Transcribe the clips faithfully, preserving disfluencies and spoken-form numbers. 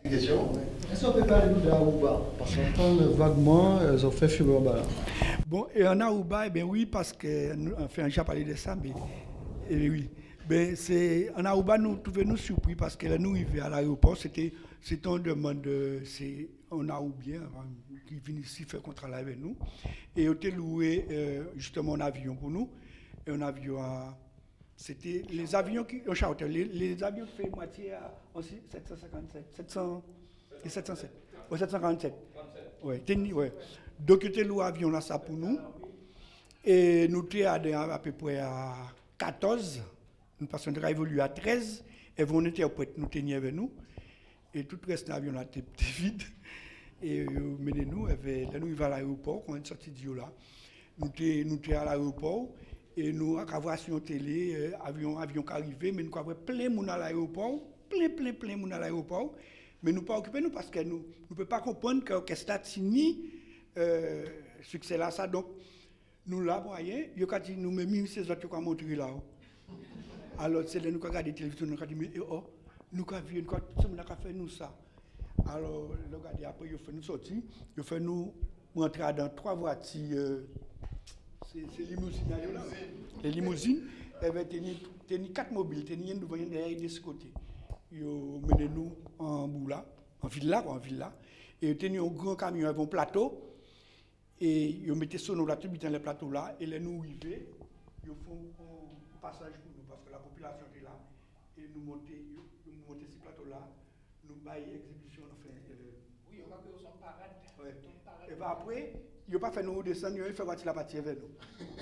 Question. Est-ce qu'on peut parler de Aruba? Parce qu'on entend vaguement, ils ont fait fureur là. Bon, et en Aruba, eh bien oui, parce que, enfin, j'ai parlé de ça, mais eh oui. Ben, c'est, en Aruba, nous trouvons-nous surpris parce que là, nous arrivons à l'aéroport, c'était, c'était on demande, c'est un Aroubien qui vient ici faire contrat avec nous, et on a loué euh, justement un avion pour nous, et un avion à, c'était les avions qui, en charter, les, les avions qui fait moitié à sept cent cinquante-sept, sept cents, et sept cent sept, ouais, sept cent quarante-sept, ouais, ouais. Donc, on a loué l'avion là, ça pour nous, et nous étions à, à peu près à quatorze. Nous passons de évolué à treize, et vous interprètes nous tenions avec nous, et tout le reste de l'avion était vide. Et euh, menez nous, là nous arrivons à l'aéroport, quand on est sorti de là, nous étions à l'aéroport, et nous avons sur la télé, euh, avion, avion qui arrivait, mais nous avons plein de monde à l'aéroport, plein, plein, plein de monde à l'aéroport, mais nous ne pas occupés nous parce que nous ne pouvons pas comprendre que l'orchestre a signé euh, succès là, ça. Donc, nous là, moyen, il y a dit, nous même ces autres qui ont montré là. Alors, c'est là nous avons regardé la télévision, nous avons dit, mais oh, nous avons vu, nous avons fait nous ça. Alors, le gars après, il a fait nous sortir, il a fait nous rentrer dans trois voitures, euh, c'est limousines. Les limousines, elles avaient tenu quatre mobiles, tenaient une devant une derrière de ce côté. Ils ont mené nous en boula, en villa, en villa, et ils ont tenu un grand camion avec un plateau, et ils ont mis sonore là, tout dans le plateau là, et les nous arrivés, ils font un passage pour nous, parce que la population est là, et nous monter, nous monter ce plateau là, nous bailler exhibition, enfin. Euh, oui, on va que son parade. Ouais. Et bien après, ils n'ont pas fait nous descendre, ils ont fait partie la partie avec nous.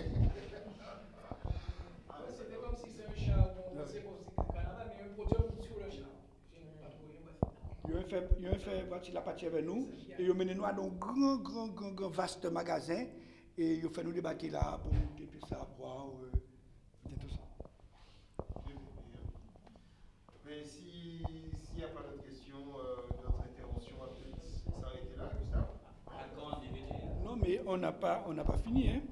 C'était comme si c'est un char, on sait pas si c'est le Canada, mais un produit sur le char. Ils ont fait, ils ont fait partie la partie avec nous, et ils ont mené nous à un grand, grand, grand, grand, vaste magasin, et ils ont fait nous débarquer là pour monter, puis ça, boire, euh, et tout ça. Mais si, s'il n'y a pas d'autres questions, euh, notre intervention va peut-être s'arrêter là, Gustave. Non, mais on n'a pas, on n'a pas fini, hein.